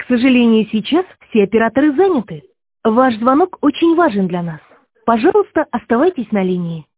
сожалению, сейчас все операторы заняты. Ваш звонок очень важен для нас. Пожалуйста, оставайтесь на линии.